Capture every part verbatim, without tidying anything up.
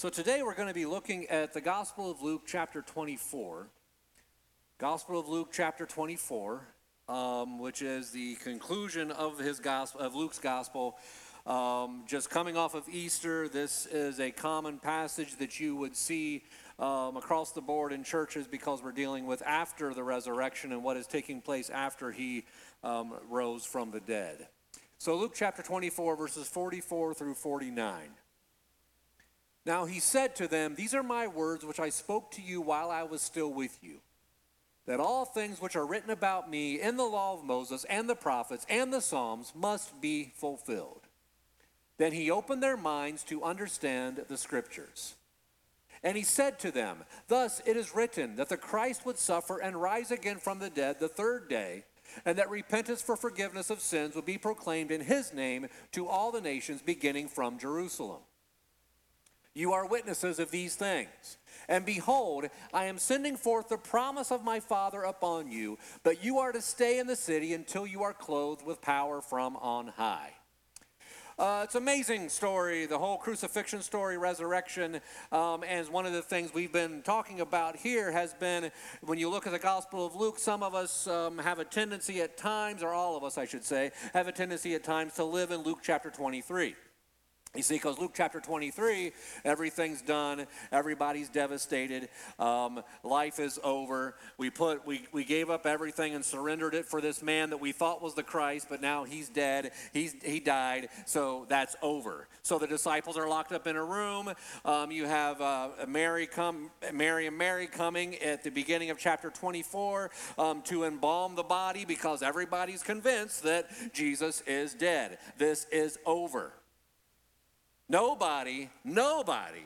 So today we're going to be looking at the Gospel of Luke chapter twenty-four. Gospel of Luke chapter twenty-four, um, which is the conclusion of his gospel, of Luke's gospel. Um, just coming off of Easter, this is a common passage that you would see um, across the board in churches because we're dealing with after the resurrection and what is taking place after he um, rose from the dead. So Luke chapter twenty-four, verses forty-four through forty-nine. Now he said to them, "These are my words which I spoke to you while I was still with you, that all things which are written about me in the law of Moses and the prophets and the Psalms must be fulfilled." Then he opened their minds to understand the scriptures. And he said to them, "Thus it is written that the Christ would suffer and rise again from the dead the third day, and that repentance for forgiveness of sins would be proclaimed in his name to all the nations, beginning from Jerusalem. You are witnesses of these things. And behold, I am sending forth the promise of my Father upon you, but you are to stay in the city until you are clothed with power from on high." Uh, it's an amazing story, the whole crucifixion story, resurrection, um, and one of the things we've been talking about here has been, when you look at the Gospel of Luke, some of us um, have a tendency at times, or all of us I should say, have a tendency at times to live in Luke chapter twenty-three. You see, because Luke chapter twenty-three, everything's done, everybody's devastated, um, life is over. We put, we, we gave up everything and surrendered it for this man that we thought was the Christ, but now he's dead, he's, he died, so that's over. So the disciples are locked up in a room. Um, you have uh, Mary come, Mary and Mary coming at the beginning of chapter twenty-four um, to embalm the body because everybody's convinced that Jesus is dead. This is over. Nobody, nobody,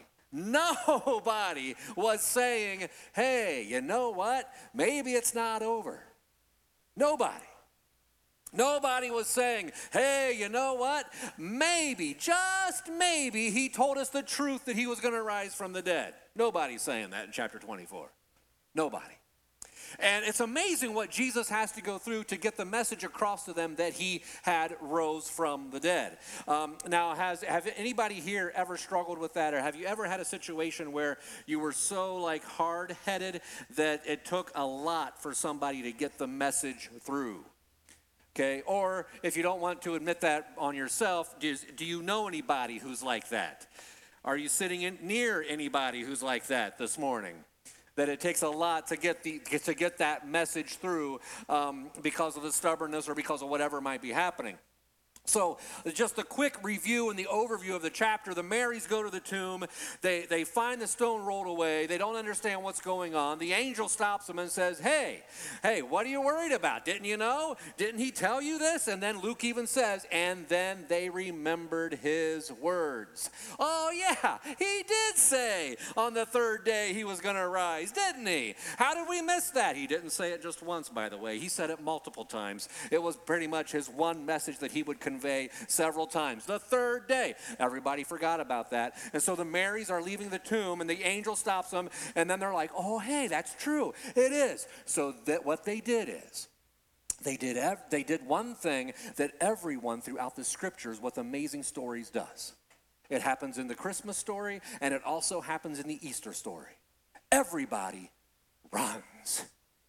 nobody was saying, "Hey, you know what? Maybe it's not over." Nobody. Nobody was saying, "Hey, you know what? Maybe, just maybe, he told us the truth that he was going to rise from the dead." Nobody's saying that in chapter twenty-four. Nobody. And it's amazing what Jesus has to go through to get the message across to them that he had rose from the dead. Um, now, has have anybody here ever struggled with that? Or have you ever had a situation where you were so like hard-headed that it took a lot for somebody to get the message through? Okay, or if you don't want to admit that on yourself, do, do you know anybody who's like that? Are you sitting in, near anybody who's like that this morning? That it takes a lot to get the to get that message through um, because of the stubbornness or because of whatever might be happening. So just a quick review and the overview of the chapter. The Marys go to the tomb. They, they find the stone rolled away. They don't understand what's going on. The angel stops them and says, hey, hey, what are you worried about? Didn't you know? Didn't he tell you this? And then Luke even says, and then they remembered his words. Oh, yeah, he did say on the third day he was going to rise, didn't he? How did we miss that? He didn't say it just once, by the way. He said it multiple times. It was pretty much his one message that he would convey convey several times. The third day, everybody forgot about that. And so the Marys are leaving the tomb and the angel stops them and then they're like, oh, hey, that's true. It is. So that what they did is they did, ev- they did one thing that everyone throughout the scriptures with amazing stories does. It happens in the Christmas story and it also happens in the Easter story. Everybody runs.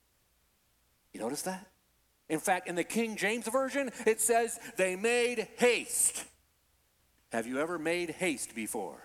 You notice that? In fact, in the King James Version, it says they made haste. Have you ever made haste before?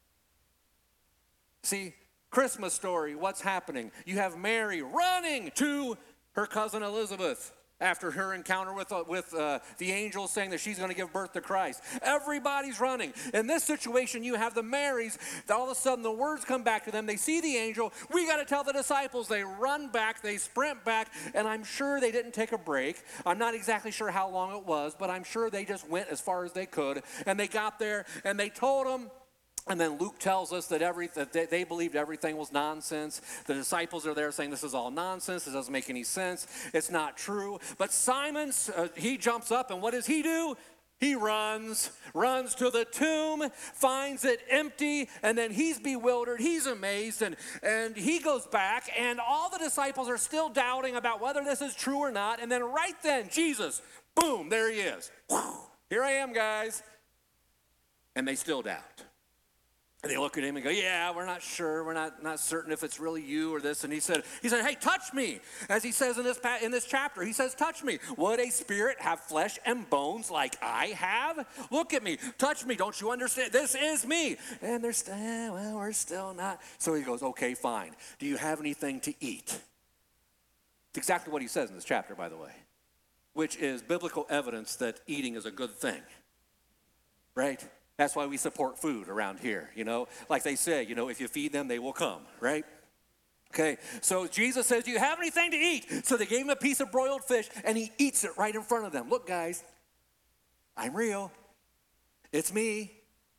See, Christmas story, what's happening? You have Mary running to her cousin Elizabeth after her encounter with, uh, with uh, the angel saying that she's going to give birth to Christ. Everybody's running. In this situation, you have the Marys. All of a sudden, the words come back to them. They see the angel. We got to tell the disciples. They run back. They sprint back. And I'm sure they didn't take a break. I'm not exactly sure how long it was, but I'm sure they just went as far as they could. And they got there, and they told them. And then Luke tells us that, every, that they, they believed everything was nonsense. The disciples are there saying this is all nonsense. This doesn't make any sense. It's not true. But Simon, uh, he jumps up, and what does he do? He runs, runs to the tomb, finds it empty, and then he's bewildered. He's amazed, and, and he goes back, and all the disciples are still doubting about whether this is true or not. And then right then, Jesus, boom, there he is. Here I am, guys. And they still doubt. And they look at him and go, yeah, we're not sure. We're not, not certain if it's really you or this. And he said, he said, hey, touch me. As he says in this, in this chapter, he says, touch me. Would a spirit have flesh and bones like I have? Look at me. Touch me. Don't you understand? This is me. And they're still, eh, well, we're still not. So he goes, okay, fine. Do you have anything to eat? It's exactly what he says in this chapter, by the way, which is biblical evidence that eating is a good thing, right? That's why we support food around here, you know. Like they say, you know, if you feed them, they will come, right? Okay, so Jesus says, do you have anything to eat? So they gave him a piece of broiled fish, and he eats it right in front of them. Look, guys, I'm real. It's me.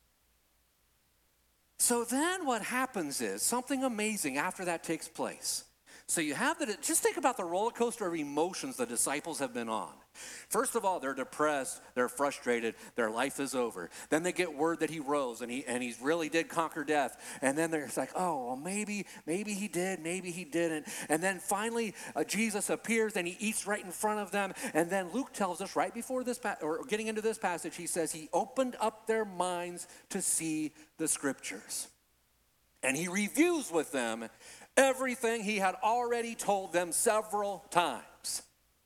So then what happens is something amazing after that takes place. So you have that, just think about the roller coaster of emotions the disciples have been on. First of all, they're depressed, they're frustrated, their life is over. Then they get word that he rose and he and he really did conquer death. And then they're like, oh, well, maybe, maybe he did, maybe he didn't. And then finally, uh, Jesus appears and he eats right in front of them. And then Luke tells us right before this, or getting into this passage, he says he opened up their minds to see the scriptures. And he reviews with them everything he had already told them several times.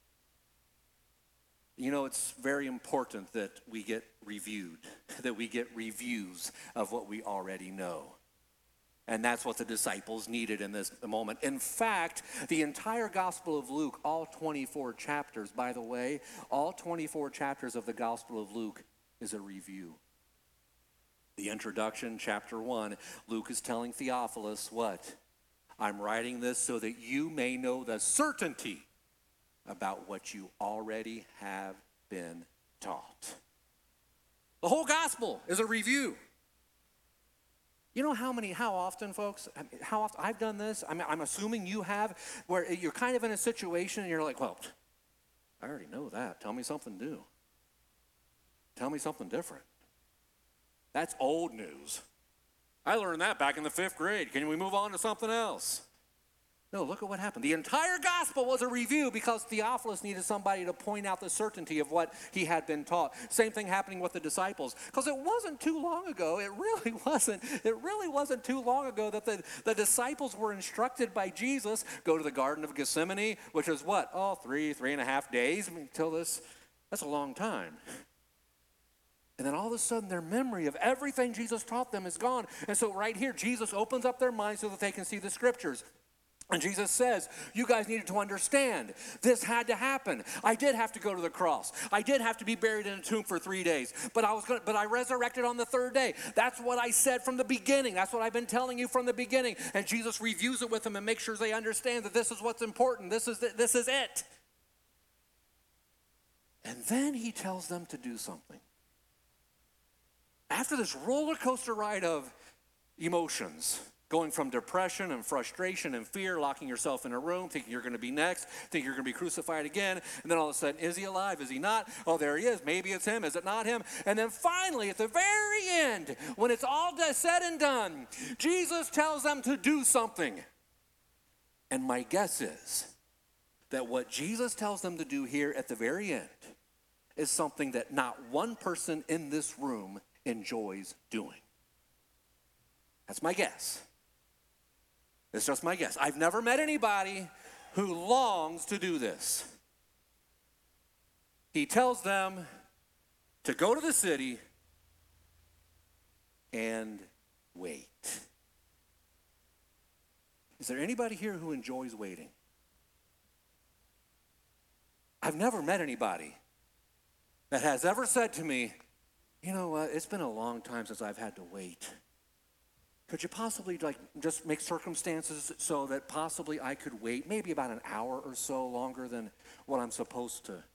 You know, it's very important that we get reviewed, that we get reviews of what we already know. And that's what the disciples needed in this moment. In fact, the entire Gospel of Luke, all twenty-four chapters, by the way, all twenty-four chapters of the Gospel of Luke is a review. The introduction, chapter one, Luke is telling Theophilus what? I'm writing this so that you may know the certainty about what you already have been taught. The whole gospel is a review. You know how many, how often, folks, how often I've done this? I'm, I'm assuming you have, where you're kind of in a situation and you're like, well, I already know that. Tell me something new. Tell me something different. That's old news. I learned that back in the fifth grade. Can we move on to something else? No, look at what happened. The entire gospel was a review because Theophilus needed somebody to point out the certainty of what he had been taught. Same thing happening with the disciples. Because it wasn't too long ago, it really wasn't, it really wasn't too long ago that the, the disciples were instructed by Jesus, go to the Garden of Gethsemane, which is what? Oh, three, three and a half days until this. That's a long time. And then all of a sudden their memory of everything Jesus taught them is gone. And so right here, Jesus opens up their minds so that they can see the scriptures. And Jesus says, you guys needed to understand, this had to happen. I did have to go to the cross. I did have to be buried in a tomb for three days. But I was going, but I resurrected on the third day. That's what I said from the beginning. That's what I've been telling you from the beginning. And Jesus reviews it with them and makes sure they understand that this is what's important. This is, the, this is it. And then he tells them to do something. After this roller coaster ride of emotions, going from depression and frustration and fear, locking yourself in a room, thinking you're going to be next, thinking you're going to be crucified again, and then all of a sudden, is he alive? Is he not? Oh, there he is. Maybe it's him. Is it not him? And then finally, at the very end, when it's all said and done, Jesus tells them to do something. And my guess is that what Jesus tells them to do here at the very end is something that not one person in this room enjoys doing. That's my guess. It's just my guess. I've never met anybody who longs to do this. He tells them to go to the city and wait. Is there anybody here who enjoys waiting? I've never met anybody that has ever said to me, you know what, it's been a long time since I've had to wait. Could you possibly like just make circumstances so that possibly I could wait maybe about an hour or so longer than what I'm supposed to?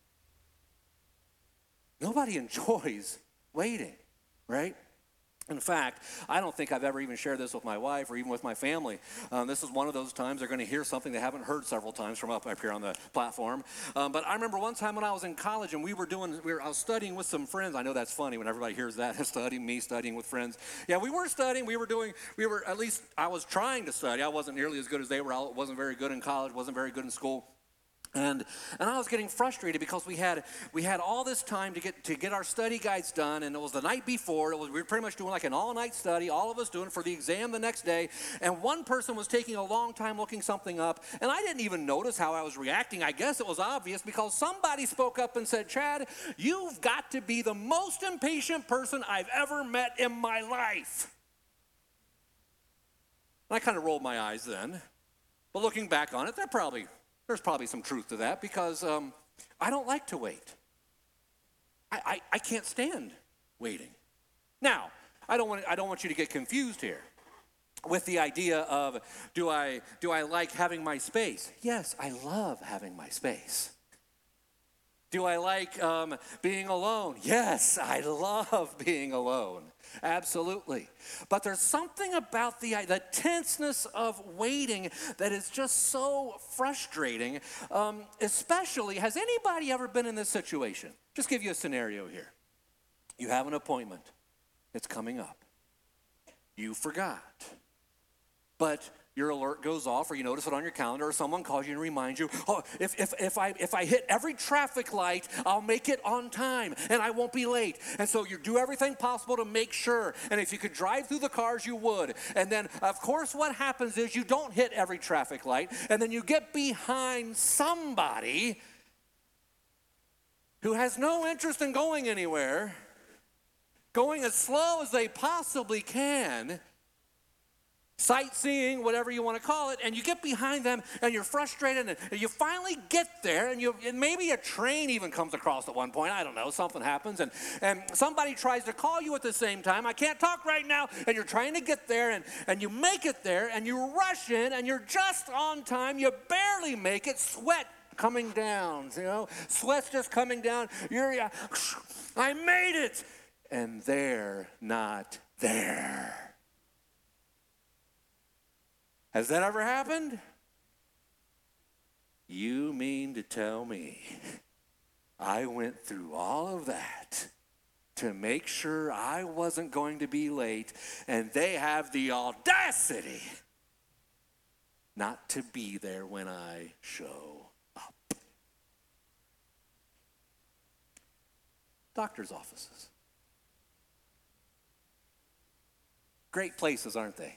Nobody enjoys waiting, right? In fact, I don't think I've ever even shared this with my wife or even with my family. Um, this is one of those times they're going to hear something they haven't heard several times from up, up here on the platform. Um, but I remember one time when I was in college and we were doing, we were, I was studying with some friends. I know that's funny when everybody hears that, studying, me studying with friends. Yeah, we were studying. We were doing, we were, at least I was trying to study. I wasn't nearly as good as they were. I wasn't very good in college, wasn't very good in school. And, and I was getting frustrated because we had we had all this time to get to get our study guides done, and it was the night before. It was, we were pretty much doing like an all-night study, all of us doing it for the exam the next day. And one person was taking a long time looking something up, and I didn't even notice how I was reacting. I guess it was obvious because somebody spoke up and said, "Chad, you've got to be the most impatient person I've ever met in my life." And I kind of rolled my eyes then, but looking back on it, they're probably. There's probably some truth to that because um, I don't like to wait. I, I, I can't stand waiting. Now, I don't want I don't want you to get confused here with the idea of do I do I like having my space? Yes, I love having my space. Do I like um, being alone? Yes, I love being alone. Absolutely. But there's something about the, the tenseness of waiting that is just so frustrating. Um, especially, has anybody ever been in this situation? Just give you a scenario here. You have an appointment. It's coming up. You forgot. But your alert goes off, or you notice it on your calendar, or someone calls you and reminds you, oh, if, if, if, I, if I hit every traffic light, I'll make it on time, and I won't be late. And so you do everything possible to make sure. And if you could drive through the cars, you would. And then, of course, what happens is you don't hit every traffic light, and then you get behind somebody who has no interest in going anywhere, going as slow as they possibly can, sightseeing, whatever you want to call it, and you get behind them and you're frustrated and you finally get there, and you and maybe a train even comes across at one point. I don't know, something happens, and, and somebody tries to call you at the same time. I can't talk right now, and you're trying to get there, and, and you make it there, and you rush in, and you're just on time. You barely make it, sweat coming down, you know, sweat's just coming down. You're, I made it, and they're not there. Has that ever happened? You mean to tell me I went through all of that to make sure I wasn't going to be late, and they have the audacity not to be there when I show up? Doctor's offices. Great places, aren't they?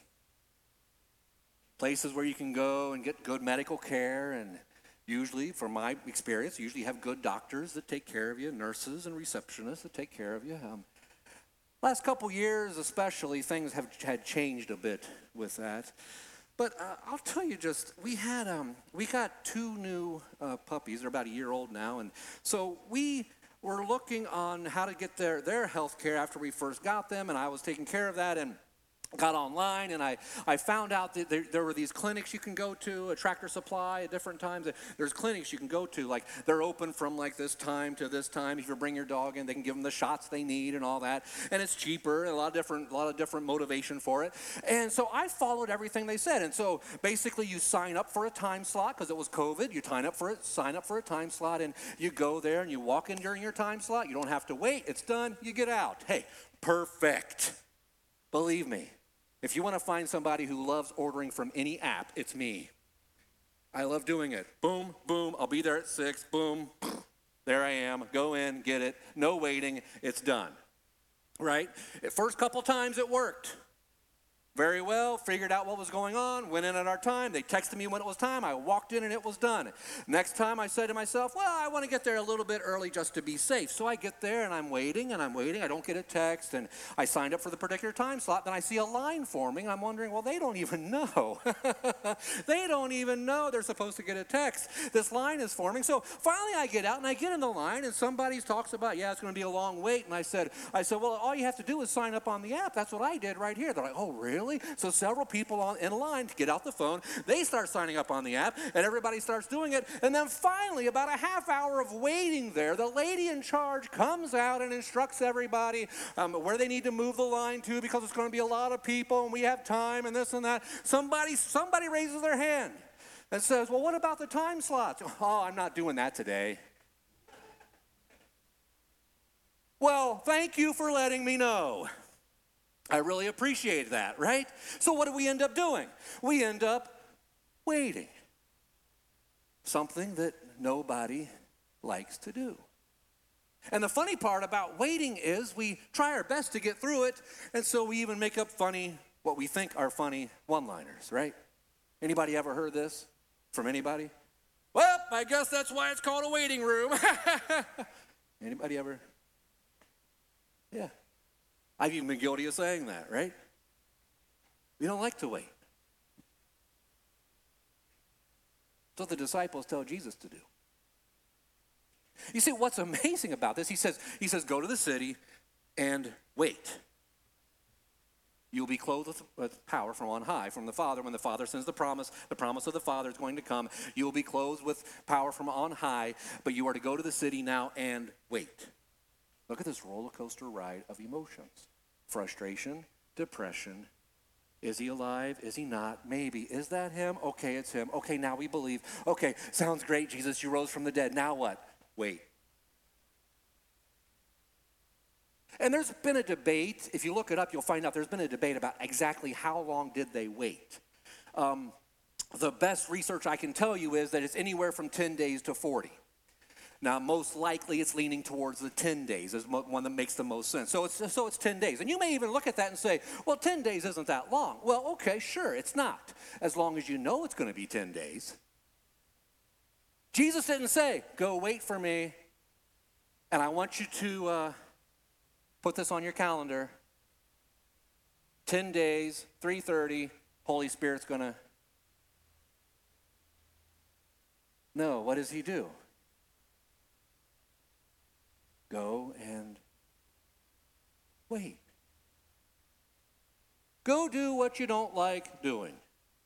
Places where you can go and get good medical care, and usually, from my experience, usually have good doctors that take care of you, nurses and receptionists that take care of you. Um, last couple years especially, things have had changed a bit with that. But uh, I'll tell you just, we had, um, we got two new uh, puppies. They're about a year old now, and so we were looking on how to get their, their health care after we first got them, and I was taking care of that, and got online, and I, I found out that there, there were these clinics you can go to, a Tractor Supply at different times. There's clinics you can go to, like they're open from like this time to this time. If you bring your dog in, they can give them the shots they need and all that. And it's cheaper, and a lot of different, a lot of different motivation for it. And so I followed everything they said. And so basically you sign up for a time slot because it was COVID. You sign up for it, sign up for a time slot, and you go there and you walk in during your time slot. You don't have to wait. It's done. You get out. Hey, perfect. Believe me. If you want to find somebody who loves ordering from any app, it's me. I love doing it. Boom, boom, I'll be there at six, boom, there I am. Go in, get it. No waiting, it's done. Right? The first couple times it worked. Very well, figured out what was going on, went in at our time. They texted me when it was time. I walked in and it was done. Next time I said to myself, well, I want to get there a little bit early just to be safe. So I get there and I'm waiting and I'm waiting. I don't get a text, and I signed up for the particular time slot. Then I see a line forming. I'm wondering, well, they don't even know. They don't even know they're supposed to get a text. This line is forming. So finally I get out and I get in the line, and somebody talks about, yeah, it's going to be a long wait. And I said, I said, well, all you have to do is sign up on the app. That's what I did right here. They're like, oh, really? So several people on, in line to get out the phone, they start signing up on the app, and everybody starts doing it. And then finally, about a half hour of waiting there, the lady in charge comes out and instructs everybody um, where they need to move the line to, because it's going to be a lot of people, and we have time, and this and that. Somebody, somebody raises their hand and says, well, what about the time slots? Oh, I'm not doing that today. Well, thank you for letting me know. I really appreciate that, right? So what do we end up doing? We end up waiting. Something that nobody likes to do. And the funny part about waiting is we try our best to get through it, and so we even make up funny, what we think are funny one-liners, right? Anybody ever heard this from anybody? Well, I guess that's why it's called a waiting room. Anybody ever? Yeah. I've even been guilty of saying that, right? We don't like to wait. So the disciples tell Jesus to do. You see, what's amazing about this, he says, he says, go to the city and wait. You'll be clothed with, with power from on high, from the Father. When the Father sends the promise, the promise of the Father is going to come. You will be clothed with power from on high, but you are to go to the city now and wait. Look at this roller coaster ride of emotions. Frustration, depression. Is he alive? Is he not? Maybe. Is that him? Okay, it's him. Okay, now we believe. Okay, sounds great, Jesus. You rose from the dead. Now what? Wait. And there's been a debate. If you look it up, you'll find out there's been a debate about exactly how long did they wait. Um, the best research I can tell you is that it's anywhere from ten days to forty. Now, most likely it's leaning towards the ten days is one that makes the most sense. So it's, so it's ten days. And you may even look at that and say, well, ten days isn't that long. Well, okay, sure, it's not. As long as you know it's going to be ten days. Jesus didn't say, go wait for me, and I want you to uh, put this on your calendar. ten days, three thirty, Holy Spirit's going to. No, what does he do? Go and wait. Go do what you don't like doing.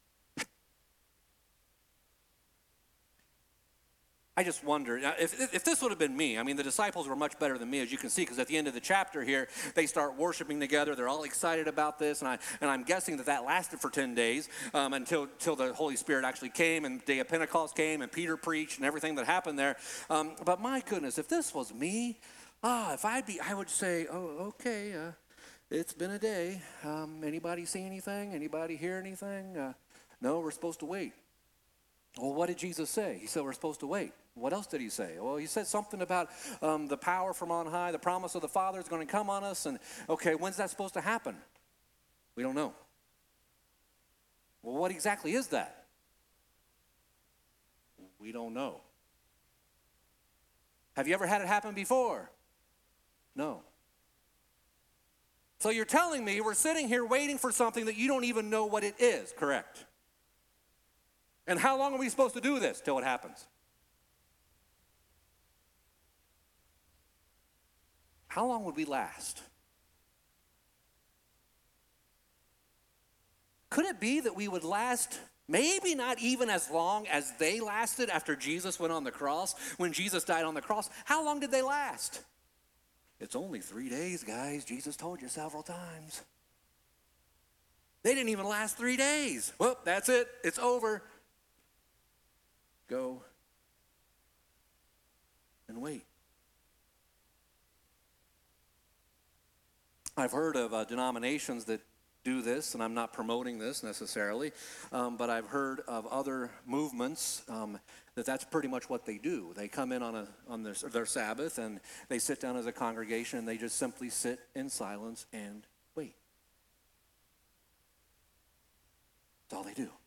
I just wonder, if, if this would have been me, I mean, the disciples were much better than me, as you can see, because at the end of the chapter here, they start worshiping together. They're all excited about this, and, I, and I'm guessing that that lasted for ten days um, until, until the Holy Spirit actually came, and the day of Pentecost came, and Peter preached, and everything that happened there. Um, but my goodness, if this was me, ah, if I'd be, I would say, oh, okay, uh, it's been a day. Um, anybody see anything? Anybody hear anything? Uh, no, we're supposed to wait. Well, what did Jesus say? He said we're supposed to wait. What else did he say? Well, he said something about um, the power from on high, the promise of the Father is going to come on us. And, okay, when's that supposed to happen? We don't know. Well, what exactly is that? We don't know. Have you ever had it happen before? No. So you're telling me we're sitting here waiting for something that you don't even know what it is, correct? And how long are we supposed to do this till it happens? How long would we last? Could it be that we would last maybe not even as long as they lasted after Jesus went on the cross, when Jesus died on the cross? How long did they last? It's only three days, guys. Jesus told you several times. They didn't even last three days. Well, that's it. It's over. Go and wait. I've heard of uh, denominations that do this, and I'm not promoting this necessarily, um, but I've heard of other movements um, that that's pretty much what they do. They come in on a on their, their Sabbath, and they sit down as a congregation, and they just simply sit in silence and wait. That's all they do.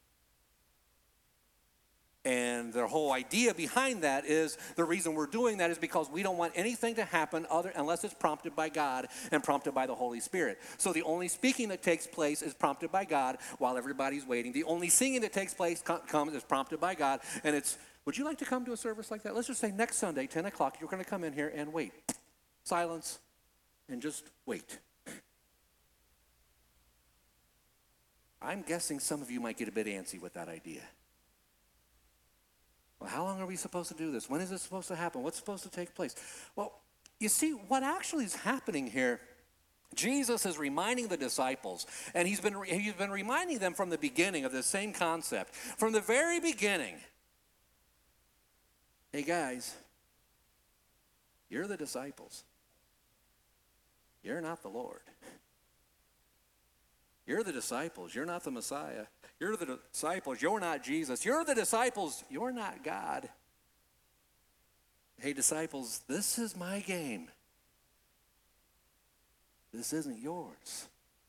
And their whole idea behind that is the reason we're doing that is because we don't want anything to happen other unless it's prompted by God and prompted by the Holy Spirit. So the only speaking that takes place is prompted by God while everybody's waiting. The only singing that takes place comes is prompted by God. And it's, would you like to come to a service like that? Let's just say next Sunday, ten o'clock, you're going to come in here and wait. Silence and just wait. I'm guessing some of you might get a bit antsy with that idea. Well, how long are we supposed to do this? When is it supposed to happen? What's supposed to take place? Well, you see, what actually is happening here, Jesus is reminding the disciples, and he's been, he's been reminding them from the beginning of this same concept. From the very beginning, hey guys, you're the disciples. You're not the Lord. You're the disciples. You're not the Messiah. You're the disciples. You're not Jesus. You're the disciples. You're not God. hey, disciples, this is my game. This isn't yours.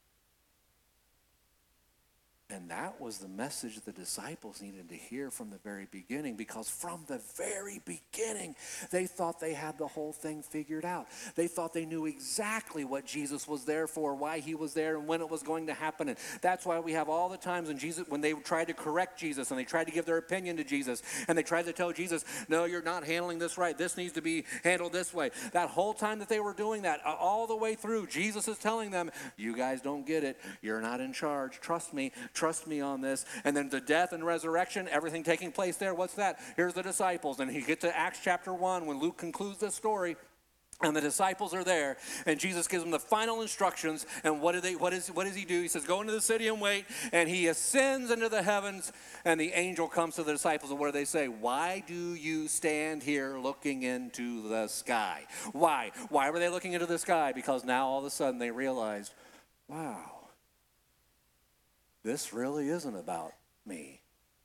And that was the message the disciples needed to hear from the very beginning, because from the very beginning, they thought they had the whole thing figured out. They thought they knew exactly what Jesus was there for, why he was there, and when it was going to happen. And that's why we have all the times when Jesus, when they tried to correct Jesus and they tried to give their opinion to Jesus and they tried to tell Jesus, no, you're not handling this right. This needs to be handled this way. That whole time that they were doing that, all the way through, Jesus is telling them, you guys don't get it. You're not in charge. Trust me. Trust me on this. And then the death and resurrection, everything taking place there. What's that? Here's the disciples. And you get to Acts chapter one when Luke concludes this story. And the disciples are there, and Jesus gives them the final instructions. And what do they? What is? What does he do? He says, "Go into the city and wait." And he ascends into the heavens, and the angel comes to the disciples. And what do they say? Why do you stand here looking into the sky? Why? Why were they looking into the sky? Because now all of a sudden they realized, wow, this really isn't about me.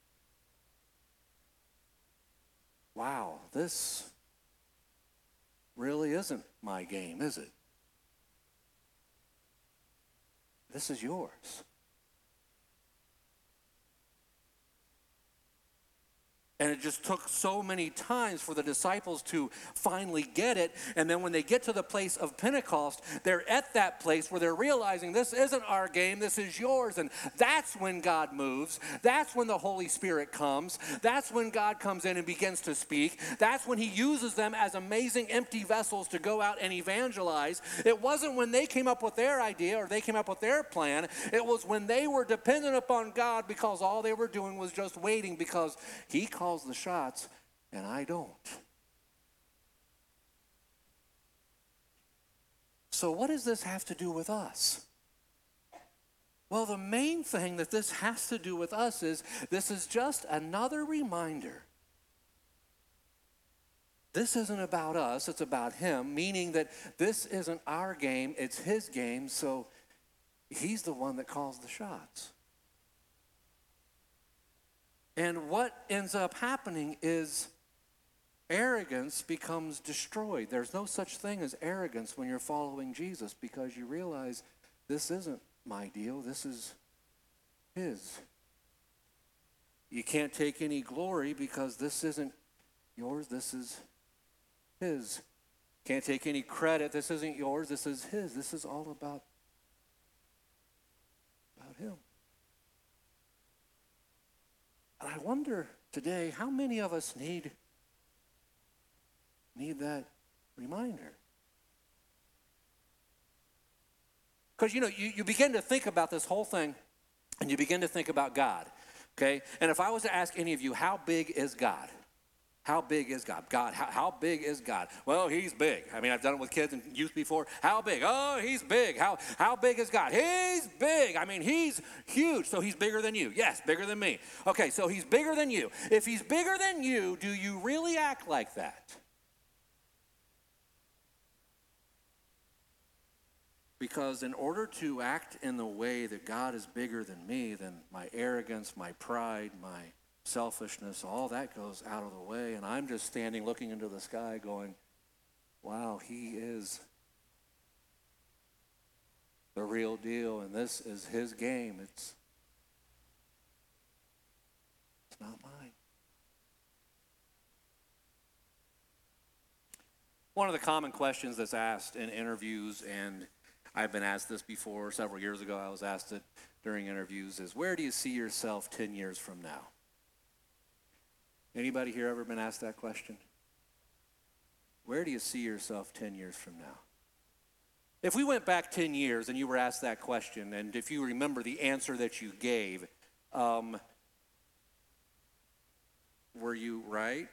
Wow, this really isn't my game, is it? This is yours. And it just took so many times for the disciples to finally get it. And then when they get to the place of Pentecost, they're at that place where they're realizing this isn't our game, this is yours. And that's when God moves. That's when the Holy Spirit comes. That's when God comes in and begins to speak. That's when he uses them as amazing empty vessels to go out and evangelize. It wasn't when they came up with their idea or they came up with their plan. It was when they were dependent upon God, because all they were doing was just waiting, because he called calls the shots and I don't. So what does this have to do with us? Well, the main thing that this has to do with us is this is just another reminder. This isn't about us, it's about him, meaning that this isn't our game, it's his game, so he's the one that calls the shots. And what ends up happening is arrogance becomes destroyed. There's no such thing as arrogance when you're following Jesus, because you realize this isn't my deal, this is his. You can't take any glory because this isn't yours, this is his. Can't take any credit, this isn't yours, this is his. This is all about, about him. And I wonder today, how many of us need, need that reminder? Because, you know, you, you begin to think about this whole thing, and you begin to think about God, okay? And if I was to ask any of you, how big is God? How big is God? God, how, how big is God? Well, he's big. I mean, I've done it with kids and youth before. How big? Oh, he's big. How, how big is God? He's big. I mean, he's huge. So he's bigger than you. Yes, bigger than me. Okay, so he's bigger than you. If he's bigger than you, do you really act like that? Because in order to act in the way that God is bigger than me, then my arrogance, my pride, my selfishness, all that goes out of the way, and I'm just standing looking into the sky going, wow, he is the real deal, and this is his game. It's, it's not mine. One of the common questions that's asked in interviews, and I've been asked this before, several years ago I was asked it during interviews, is where do you see yourself ten years from now? Anybody here ever been asked that question? Where do you see yourself ten years from now? If we went back ten years and you were asked that question, and if you remember the answer that you gave, um, were you right?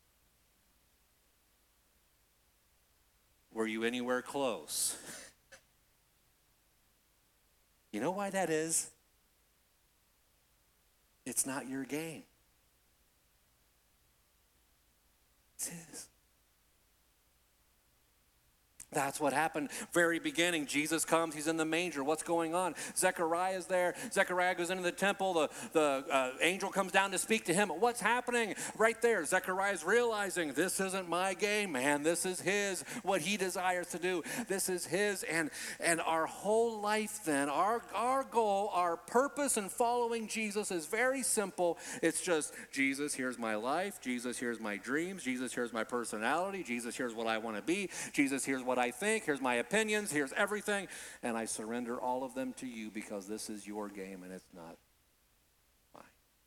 Were you anywhere close? You know why that is? It's not your game. It's his. That's what happened very beginning. Jesus comes, he's in the manger. What's going on? Zechariah is there. Zechariah goes into the temple. The, the uh, angel comes down to speak to him. What's happening? Right there, Zechariah is realizing this isn't my game, man. This is his, what he desires to do. This is his. And, and our whole life then, our, our goal, our purpose in following Jesus is very simple. It's just, Jesus, here's my life. Jesus, here's my dreams. Jesus, here's my personality. Jesus, here's what I want to be. Jesus, here's what I think, here's my opinions, here's everything, and I surrender all of them to you because this is your game and it's not mine.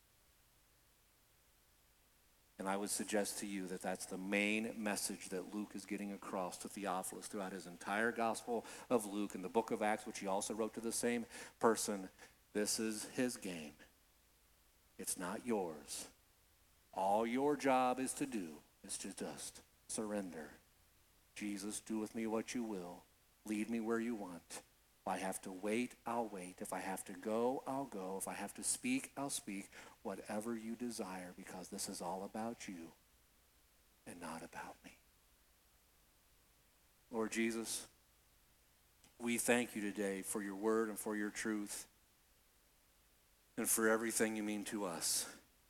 And I would suggest to you that that's the main message that Luke is getting across to Theophilus throughout his entire Gospel of Luke and the book of Acts, which he also wrote to the same person. This is his game. It's not yours. All your job is to do is to just surrender. Jesus, do with me what you will. Lead me where you want. If I have to wait, I'll wait. If I have to go, I'll go. If I have to speak, I'll speak. Whatever you desire, because this is all about you and not about me. Lord Jesus, we thank you today for your word and for your truth and for everything you mean to us.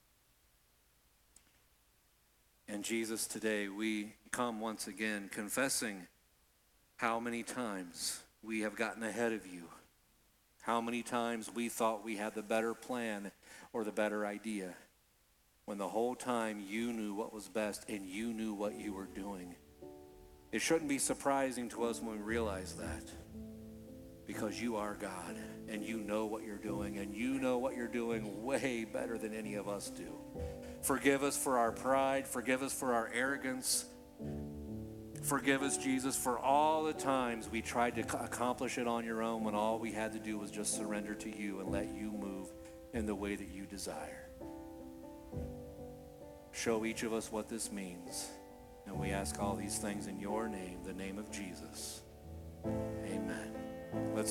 And Jesus, today we come once again confessing how many times we have gotten ahead of you, how many times we thought we had the better plan or the better idea, when the whole time you knew what was best and you knew what you were doing. It shouldn't be surprising to us when we realize that, because you are God and you know what you're doing, and you know what you're doing way better than any of us do. Forgive us for our pride. Forgive us for our arrogance. Forgive us, Jesus, for all the times we tried to accomplish it on your own when all we had to do was just surrender to you and let you move in the way that you desire. Show each of us what this means. And we ask all these things in your name, the name of Jesus. Amen. Let's